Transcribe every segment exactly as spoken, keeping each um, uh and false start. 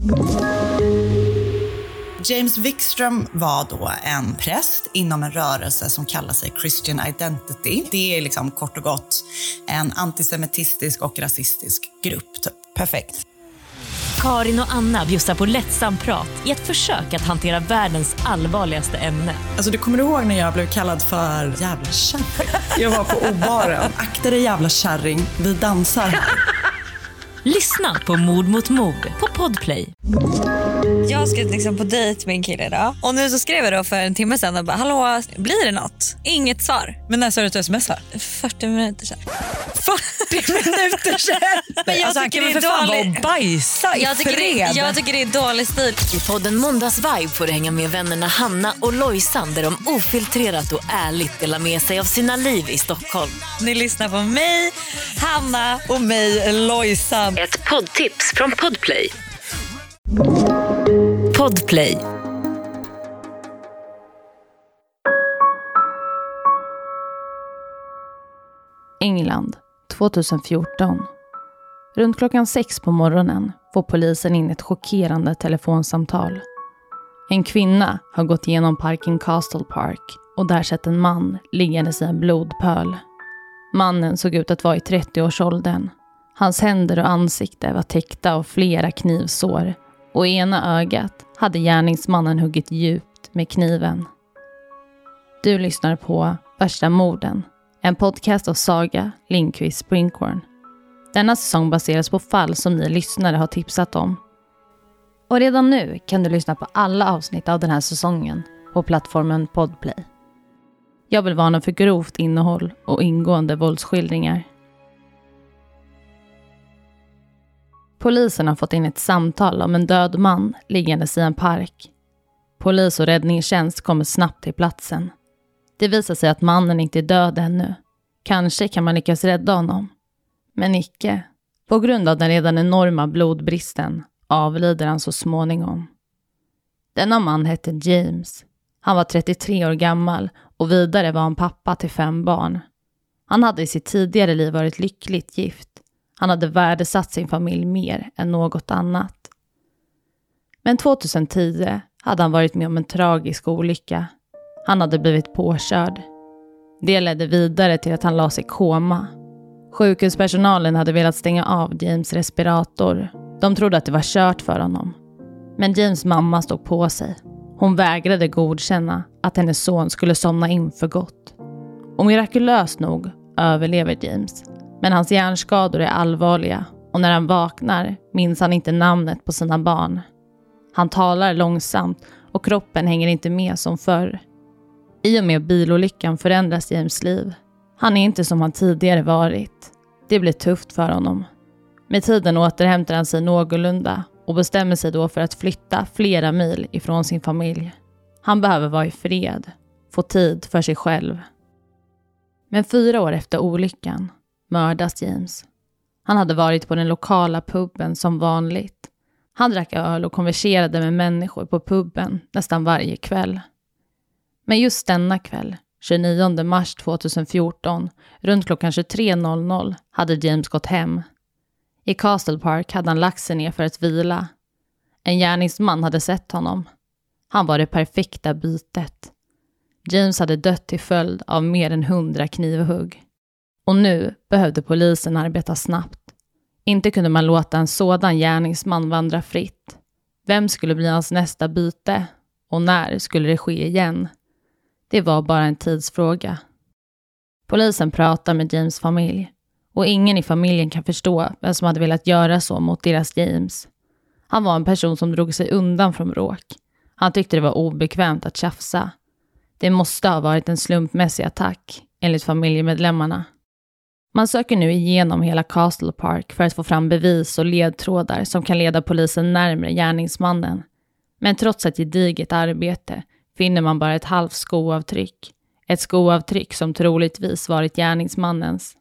James Wikström var då en präst inom en rörelse som kallar sig Christian Identity. Det är liksom kort och gott en antisemitistisk och rasistisk grupp. Typ. Perfekt. Karin och Anna bjussar på lättsam prat i ett försök att hantera världens allvarligaste ämne. Alltså du kommer ihåg när jag blev kallad för jävla kärring? Jag var på O-baren. Akta dig jävla kärring, vi dansar här. Lyssna på Mord mot mord på Podplay. Jag ska liksom på dejt med en kille idag. Och nu så skrev jag då för en timme sedan och bara, hallå, blir det något? Inget svar. Men när sa du att du smsar? fyrtio minuter sedan. fyrtio minuter sedan? Men jag alltså, tycker han kan det är väl för fan vara dålig- och bajsa i Jag tycker, det, fred. jag tycker det är dålig stil. I podden Måndagsvibe får du hänga med vännerna Hanna och Lojsan där de ofiltrerat och ärligt delar med sig av sina liv i Stockholm. Ni lyssnar på mig, Hanna och mig, Lojsan. Ett poddtips från Podplay. Podplay. England, tjugohundrafjorton. Runt klockan sex på morgonen får polisen in ett chockerande telefonsamtal. En kvinna har gått igenom parken Castle Park och där sett en man liggandes i en blodpöl. Mannen såg ut att vara i trettioårsåldern. Hans händer och ansikte var täckta av flera knivsår och i ena ögat hade gärningsmannen huggit djupt med kniven. Du lyssnar på Värsta morden, en podcast av Saga Lindqvist Springhorn. Denna säsong baseras på fall som ni lyssnare har tipsat om. Och redan nu kan du lyssna på alla avsnitt av den här säsongen på plattformen Podplay. Jag vill varna för grovt innehåll och ingående våldsskildringar. Polisen har fått in ett samtal om en död man liggandes i en park. Polis och räddningstjänst kommer snabbt till platsen. Det visar sig att mannen inte är död ännu. Kanske kan man lyckas rädda honom. Men icke. På grund av den redan enorma blodbristen avlider han så småningom. Denna man hette James. Han var trettiotre år gammal och vidare var han pappa till fem barn. Han hade i sitt tidigare liv varit lyckligt gift. Han hade värdesatt sin familj mer än något annat. Men tjugohundratio hade han varit med om en tragisk olycka. Han hade blivit påkörd. Det ledde vidare till att han la sig i koma. Sjukhuspersonalen hade velat stänga av James respirator. De trodde att det var kört för honom. Men James mamma stod på sig. Hon vägrade godkänna att hennes son skulle somna in för gott. Och mirakulöst nog överlever James. Men hans hjärnskador är allvarliga och när han vaknar minns han inte namnet på sina barn. Han talar långsamt och kroppen hänger inte med som förr. I och med bilolyckan förändras James liv. Han är inte som han tidigare varit. Det blir tufft för honom. Med tiden återhämtar han sig någorlunda och bestämmer sig då för att flytta flera mil ifrån sin familj. Han behöver vara i fred, få tid för sig själv. Men fyra år efter olyckan mördas James. Han hade varit på den lokala puben som vanligt. Han drack öl och konverserade med människor på puben nästan varje kväll. Men just denna kväll, tjugonionde mars tjugohundrafjorton, runt klockan tjugotre noll noll, hade James gått hem. I Castle Park hade han lagt sig ner för att vila. En gärningsman hade sett honom. Han var det perfekta bytet. James hade dött till följd av mer än hundra knivhugg. Och nu behövde polisen arbeta snabbt. Inte kunde man låta en sådan gärningsman vandra fritt. Vem skulle bli hans nästa byte? Och när skulle det ske igen? Det var bara en tidsfråga. Polisen pratar med James familj. Och ingen i familjen kan förstå vem som hade velat göra så mot deras James. Han var en person som drog sig undan från bråk. Han tyckte det var obekvämt att tjafsa. Det måste ha varit en slumpmässig attack, enligt familjemedlemmarna. Man söker nu igenom hela Castle Park för att få fram bevis och ledtrådar som kan leda polisen närmare gärningsmannen. Men trots ett gediget arbete finner man bara ett halvt skoavtryck. Ett skoavtryck som troligtvis varit gärningsmannens.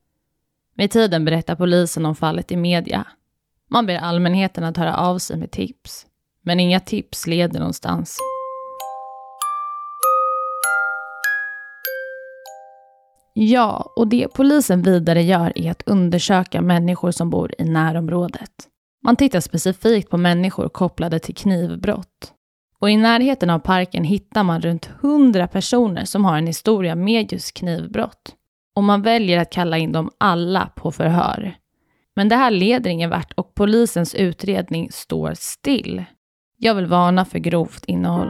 Med tiden berättar polisen om fallet i media. Man ber allmänheten att höra av sig med tips. Men inga tips leder någonstans. Ja, och det polisen vidare gör är att undersöka människor som bor i närområdet. Man tittar specifikt på människor kopplade till knivbrott. Och i närheten av parken hittar man runt hundra personer som har en historia med just knivbrott. Och man väljer att kalla in dem alla på förhör. Men det här leder ingen vart och polisens utredning står still. Jag vill varna för grovt innehåll.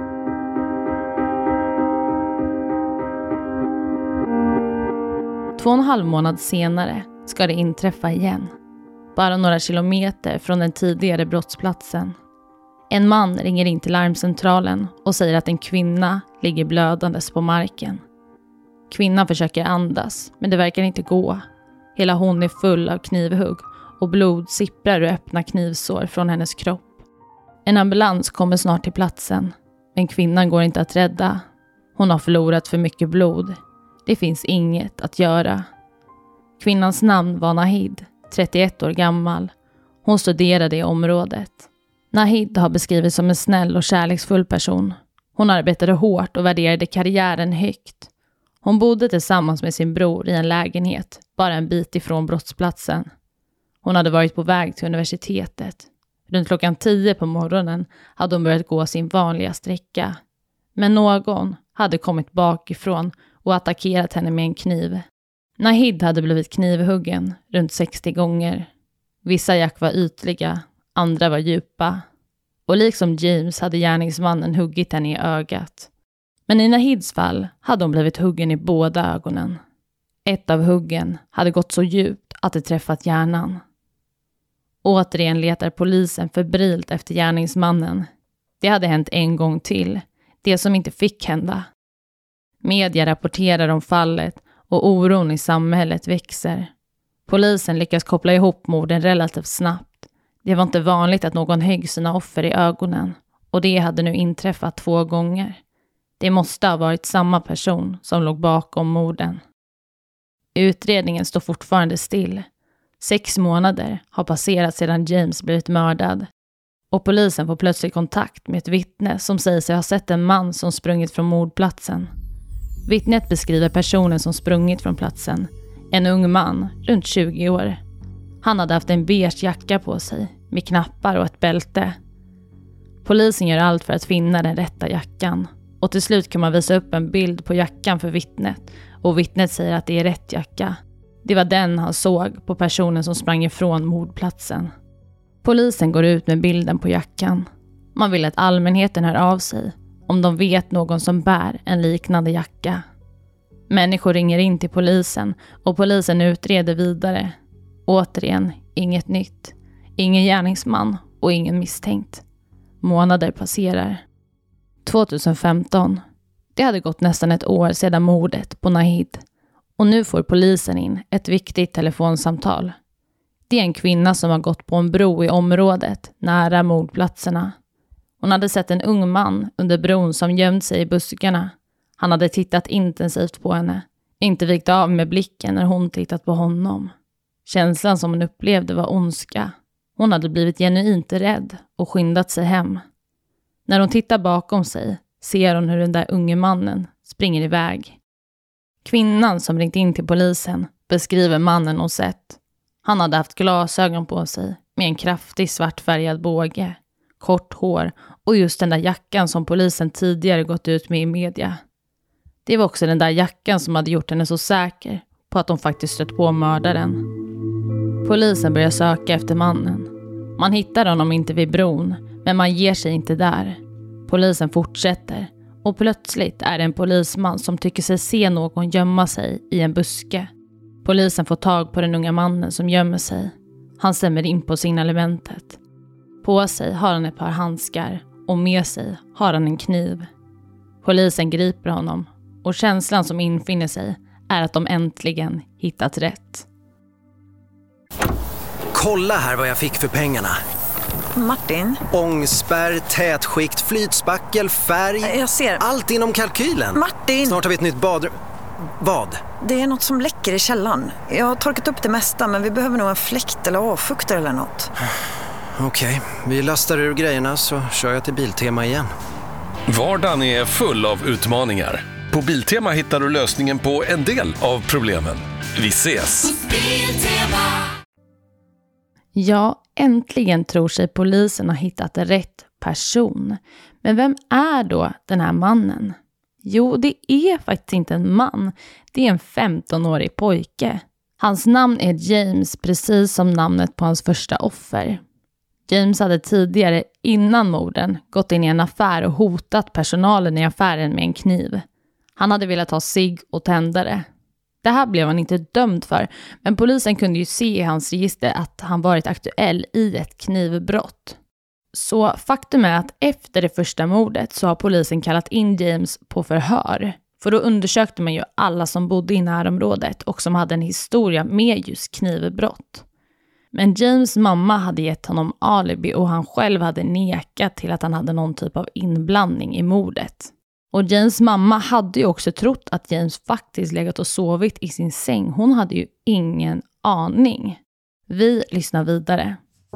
Två och en halv månad senare ska det inträffa igen. Bara några kilometer från den tidigare brottsplatsen. En man ringer in till larmcentralen och säger att en kvinna ligger blödandes på marken. Kvinnan försöker andas, men det verkar inte gå. Hela hon är full av knivhugg och blod sipprar ur öppna knivsår från hennes kropp. En ambulans kommer snart till platsen, men kvinnan går inte att rädda. Hon har förlorat för mycket blod. Det finns inget att göra. Kvinnans namn var Nahid, trettioett år gammal. Hon studerade i området. Nahid har beskrivits som en snäll och kärleksfull person. Hon arbetade hårt och värderade karriären högt. Hon bodde tillsammans med sin bror i en lägenhet, bara en bit ifrån brottsplatsen. Hon hade varit på väg till universitetet. Runt klockan tio på morgonen hade hon börjat gå sin vanliga sträcka. Men någon hade kommit bakifrån och attackerat henne med en kniv. Nahid hade blivit knivhuggen runt sextio gånger. Vissa jack var ytliga, andra var djupa. Och liksom James hade gärningsmannen huggit henne i ögat. Men i Nahids fall hade hon blivit huggen i båda ögonen. Ett av huggen hade gått så djupt att det träffat hjärnan. Återigen letar polisen febrilt efter gärningsmannen. Det hade hänt en gång till, det som inte fick hända. Media rapporterar om fallet och oron i samhället växer. Polisen lyckas koppla ihop morden relativt snabbt. Det var inte vanligt att någon högg sina offer i ögonen, och det hade nu inträffat två gånger. Det måste ha varit samma person som låg bakom morden. Utredningen står fortfarande still. Sex månader har passerat sedan James blivit mördad. Och polisen får plötsligt kontakt med ett vittne som säger sig ha sett en man som sprungit från mordplatsen. Vittnet beskriver personen som sprungit från platsen. En ung man, runt tjugo år. Han hade haft en beige jacka på sig, med knappar och ett bälte. Polisen gör allt för att finna den rätta jackan. Och till slut kan man visa upp en bild på jackan för vittnet. Och vittnet säger att det är rätt jacka. Det var den han såg på personen som sprang ifrån mordplatsen. Polisen går ut med bilden på jackan. Man vill att allmänheten hör av sig om de vet någon som bär en liknande jacka. Människor ringer in till polisen och polisen utreder vidare. Återigen, inget nytt. Ingen gärningsman och ingen misstänkt. Månader passerar. tjugohundrafemton. Det hade gått nästan ett år sedan mordet på Nahid. Och nu får polisen in ett viktigt telefonsamtal. Det är en kvinna som har gått på en bro i området nära mordplatserna. Hon hade sett en ung man under bron som gömt sig i buskarna. Han hade tittat intensivt på henne. Inte vikt av med blicken när hon tittat på honom. Känslan som hon upplevde var ondska. Hon hade blivit genuint rädd och skyndat sig hem. När hon tittar bakom sig ser hon hur den där unge mannen springer iväg. Kvinnan som ringt in till polisen beskriver mannen hon sett. Han hade haft glasögon på sig med en kraftig svartfärgad båge, kort hår och just den där jackan som polisen tidigare gått ut med i media. Det var också den där jackan som hade gjort henne så säker på att de faktiskt stött på mördaren. Polisen börjar söka efter mannen. Man hittar honom inte vid bron, men man ger sig inte där. Polisen fortsätter och plötsligt är det en polisman som tycker sig se någon gömma sig i en buske. Polisen får tag på den unga mannen som gömmer sig. Han stämmer in på signalementet. På sig har han ett par handskar och med sig har han en kniv. Polisen griper honom och känslan som infinner sig är att de äntligen hittat rätt. Kolla här vad jag fick för pengarna. Martin? Ångspärr, tätskikt, flytspackel, färg. Jag ser. Allt inom kalkylen. Martin! Snart har vi ett nytt badrum. Vad? Det är något som läcker i källaren. Jag har torkat upp det mesta, men vi behöver nog en fläkt eller avfuktare eller något. Okej, okay. Vi lastar ur grejerna så kör jag till Biltema igen. Vardagen är full av utmaningar. På Biltema hittar du lösningen på en del av problemen. Vi ses! Ja, äntligen tror sig polisen ha hittat rätt person. Men vem är då den här mannen? Jo, det är faktiskt inte en man. Det är en femtonårig pojke. Hans namn är James, precis som namnet på hans första offer. James hade tidigare, innan morden, gått in i en affär och hotat personalen i affären med en kniv. Han hade velat ha cigg och tändare. Det här blev han inte dömd för, men polisen kunde ju se i hans register att han varit aktuell i ett knivbrott. Så faktum är att efter det första mordet så har polisen kallat in James på förhör. För då undersökte man ju alla som bodde i närområdet och som hade en historia med just knivbrott. Men James mamma hade gett honom alibi och han själv hade nekat till att han hade någon typ av inblandning i mordet. Och James mamma hade ju också trott att James faktiskt legat och sovit i sin säng. Hon hade ju ingen aning. Vi lyssnar vidare.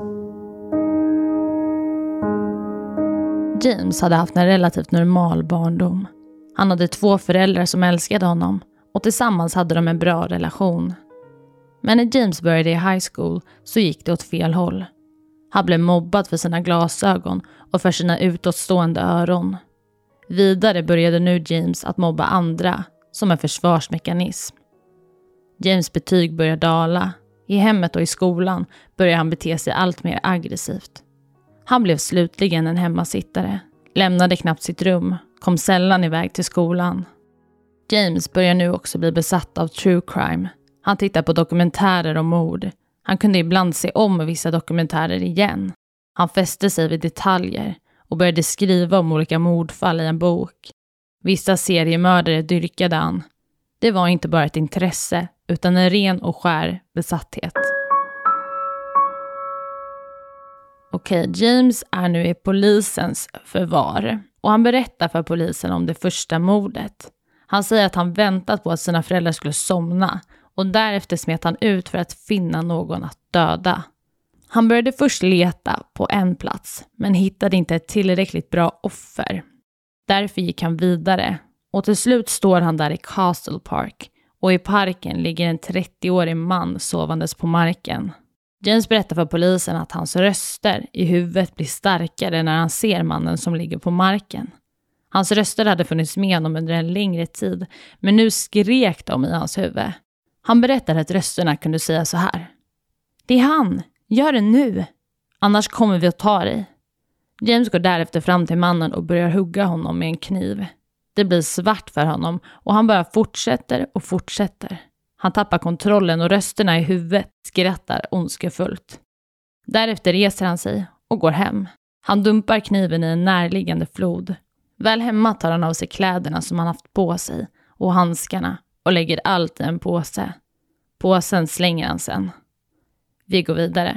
James hade haft en relativt normal barndom. Han hade två föräldrar som älskade honom och tillsammans hade de en bra relation. Men när James började i high school så gick det åt fel håll. Han blev mobbad för sina glasögon och för sina utåtstående öron. Vidare började nu James att mobba andra som en försvarsmekanism. James betyg började dala. I hemmet och i skolan började han bete sig allt mer aggressivt. Han blev slutligen en hemmasittare, lämnade knappt sitt rum, kom sällan iväg till skolan. James börjar nu också bli besatt av true crime. Han tittar på dokumentärer om mord. Han kunde ibland se om vissa dokumentärer igen. Han fäste sig vid detaljer och började skriva om olika mordfall i en bok. Vissa seriemördare dyrkade han. Det var inte bara ett intresse utan en ren och skär besatthet. Okej, James är nu i polisens förvar och han berättar för polisen om det första mordet. Han säger att han väntat på att sina föräldrar skulle somna och därefter smet han ut för att finna någon att döda. Han började först leta på en plats men hittade inte ett tillräckligt bra offer. Därför gick han vidare och till slut står han där i Castle Park och i parken ligger en trettioårig man sovandes på marken. James berättar för polisen att hans röster i huvudet blir starkare när han ser mannen som ligger på marken. Hans röster hade funnits med honom under en längre tid, men nu skrek de i hans huvud. Han berättar att rösterna kunde säga så här: "Det är han! Gör det nu! Annars kommer vi att ta dig." James går därefter fram till mannen och börjar hugga honom med en kniv. Det blir svart för honom och han bara fortsätter och fortsätter. Han tappar kontrollen och rösterna i huvudet skrattar ondskefullt. Därefter reser han sig och går hem. Han dumpar kniven i en närliggande flod. Väl hemma tar han av sig kläderna som han haft på sig och handskarna och lägger allt i en påse. Påsen slänger han sen. Vi går vidare.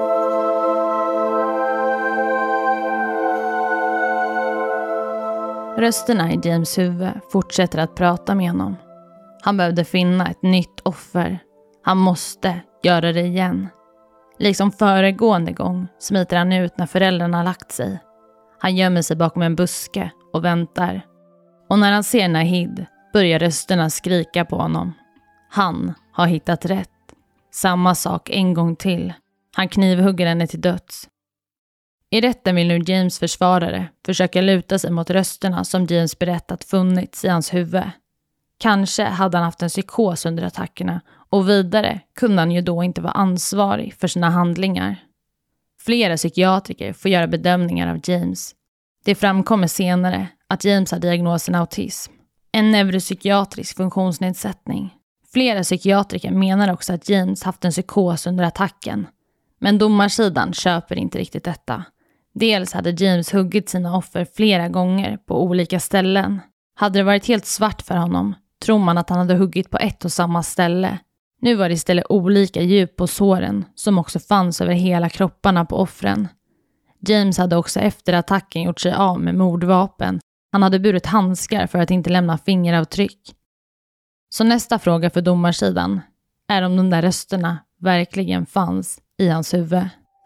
Rösterna i James huvud fortsätter att prata med honom. Han behövde finna ett nytt offer. Han måste göra det igen. Liksom föregående gång smiter han ut när föräldrarna lagt sig. Han gömmer sig bakom en buske och väntar. Och när han ser Nahid börjar rösterna skrika på honom. Han har hittat rätt. Samma sak en gång till. Han knivhugger henne till döds. I rätten vill nu James försvarare försöka luta sig mot rösterna som James berättat funnits i hans huvud. Kanske hade han haft en psykos under attackerna och vidare kunde han ju då inte vara ansvarig för sina handlingar. Flera psykiatriker får göra bedömningar av James. Det framkommer senare att James har diagnosen autism, en neuropsykiatrisk funktionsnedsättning. Flera psykiatriker menar också att James haft en psykos under attacken. Men domarsidan köper inte riktigt detta. Dels hade James huggit sina offer flera gånger på olika ställen. Hade det varit helt svart för honom tror man att han hade huggit på ett och samma ställe. Nu var det istället olika djup på såren som också fanns över hela kropparna på offren. James hade också efter attacken gjort sig av med mordvapen. Han hade burit handskar för att inte lämna fingeravtryck. Så nästa fråga för domarsidan är om de där rösterna verkligen fanns i hans huvud.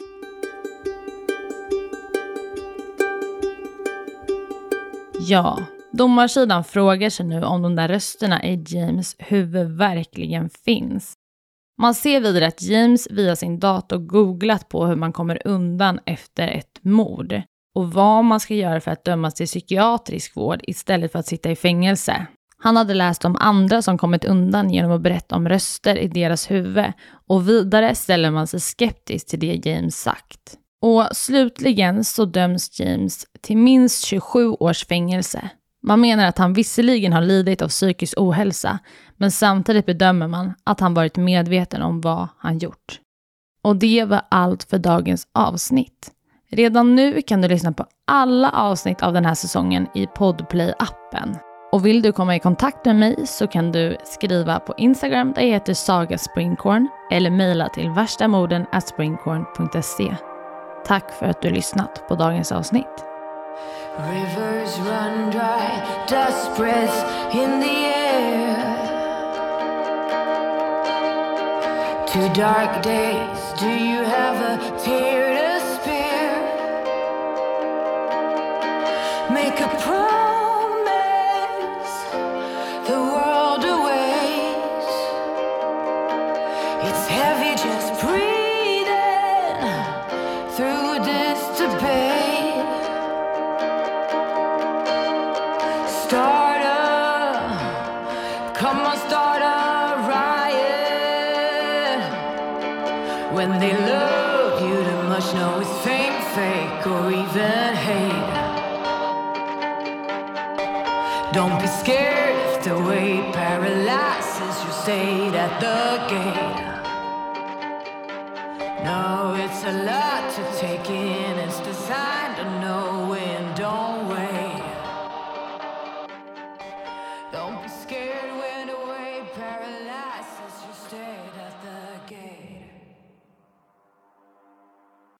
Ja, domarsidan frågar sig nu om de där rösterna i James huvud verkligen finns. Man ser vidare att James via sin dator googlat på hur man kommer undan efter ett mord och vad man ska göra för att dömas till psykiatrisk vård istället för att sitta i fängelse. Han hade läst om andra som kommit undan genom att berätta om röster i deras huvud och vidare ställer man sig skeptisk till det James sagt. Och slutligen så döms James till minst tjugosju års fängelse. Man menar att han visserligen har lidit av psykisk ohälsa, men samtidigt bedömer man att han varit medveten om vad han gjort. Och det var allt för dagens avsnitt. Redan nu kan du lyssna på alla avsnitt av den här säsongen i Podplay-appen. Och vill du komma i kontakt med mig så kan du skriva på Instagram där jag heter Saga Springkorn eller mejla till värstamorden at springkorn punkt se. Tack för att du lyssnat på dagens avsnitt. Rivers run dry, dust spreads in the air. Two dark days, do you have a tear to spare? Make a promise, the world awaits. It's heavy just breathing through this debate. Start a, come on, start a riot. When they love you too much, know it's fame, fake, or even hate. Don't be scared if the weight paralyzes your state at the gate. No, it's a lot to take in, it's designed to know when